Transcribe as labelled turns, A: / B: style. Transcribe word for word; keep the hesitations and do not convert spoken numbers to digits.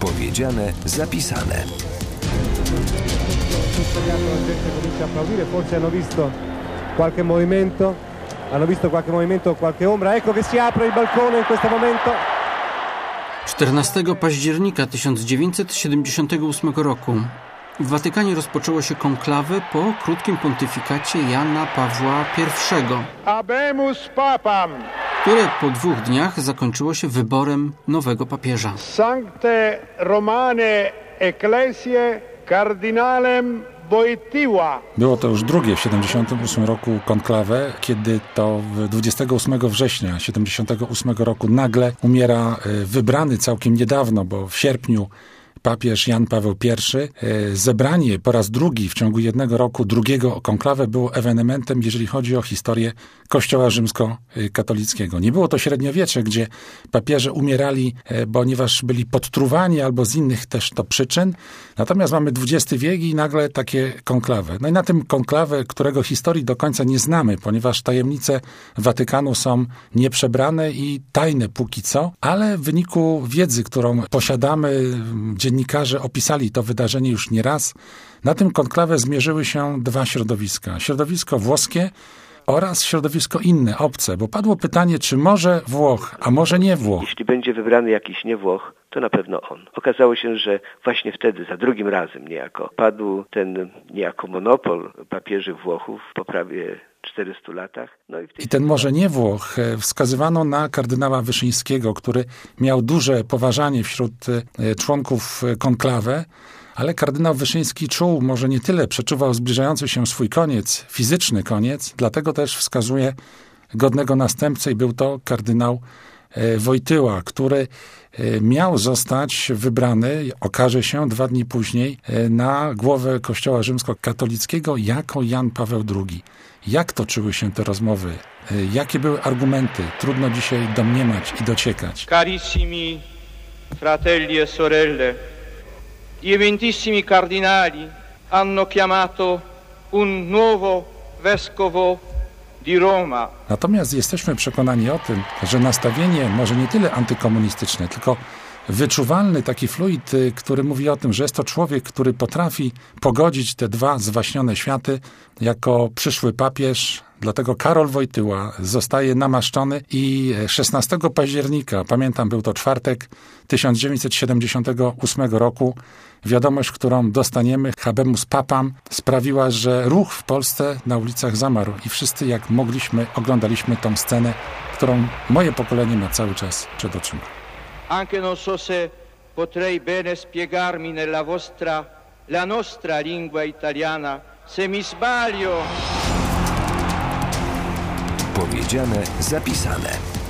A: Powiedziane, zapisane.
B: Forse hanno visto qualche movimento, hanno visto qualche movimento, qualche ombra. Ecco che si apre il balcone in questo momento.
C: czternastego października tysiąc dziewięćset siedemdziesiątego ósmego roku w Watykanie rozpoczęło się konklawę po krótkim pontyfikacie Jana Pawła pierwszego,
D: Habemus Papam,
C: które po dwóch dniach zakończyło się wyborem nowego papieża.
D: Sancte Romane Ecclesiae Cardinalem Wojtyła.
E: Było to już drugie w siedemdziesiątym ósmym roku konklawę, kiedy to dwudziestego ósmego września siedemdziesiątego ósmego roku nagle umiera wybrany całkiem niedawno, bo w sierpniu papież Jan Paweł pierwszy. Zebranie po raz drugi w ciągu jednego roku drugiego konklawę było ewenementem, jeżeli chodzi o historię Kościoła rzymskokatolickiego. Nie było to średniowiecze, gdzie papieże umierali, ponieważ byli podtruwani albo z innych też to przyczyn. Natomiast mamy dwudziesty wiek i nagle takie konklawę. No i na tym konklawę, którego historii do końca nie znamy, ponieważ tajemnice Watykanu są nieprzebrane i tajne póki co, ale w wyniku wiedzy, którą posiadamy, dziennikarze opisali to wydarzenie już nieraz. Na tym konklawę zmierzyły się dwa środowiska. Środowisko włoskie oraz środowisko inne, obce, bo padło pytanie, czy może Włoch, a może nie Włoch.
F: Jeśli będzie wybrany jakiś nie Włoch, to na pewno on. Okazało się, że właśnie wtedy, za drugim razem niejako, padł ten niejako monopol papieży Włochów po prawie czterystu latach. No i, w tej
E: I ten może nie Włoch wskazywano na kardynała Wyszyńskiego, który miał duże poważanie wśród członków konklawę, ale kardynał Wyszyński czuł, może nie tyle przeczuwał zbliżający się swój koniec, fizyczny koniec, dlatego też wskazuje godnego następcę i był to kardynał Wojtyła, który miał zostać wybrany, okaże się dwa dni później, na głowę Kościoła rzymskokatolickiego jako Jan Paweł drugi. Jak toczyły się te rozmowy? Jakie były argumenty? Trudno dzisiaj domniemać i dociekać.
G: Carissimi fratelli e sorelle, gli eventissimi cardinali hanno chiamato un nuovo vescovo di Roma.
E: Natomiast jesteśmy przekonani o tym, że nastawienie może nie tyle antykomunistyczne, tylko wyczuwalny taki fluid, który mówi o tym, że jest to człowiek, który potrafi pogodzić te dwa zwaśnione światy jako przyszły papież. Dlatego Karol Wojtyła zostaje namaszczony i szesnastego października, pamiętam, był to czwartek tysiąc dziewięćset siedemdziesiątego ósmego roku, wiadomość, którą dostaniemy, Habemus Papam, sprawiła, że ruch w Polsce na ulicach zamarł i wszyscy jak mogliśmy oglądaliśmy tą scenę, którą moje pokolenie ma cały czas przed oczyma.
G: Anche non so se potrei bene spiegarmi nella vostra, la nostra lingua italiana, se mi sbaglio.
A: Powiedziane, zapisane.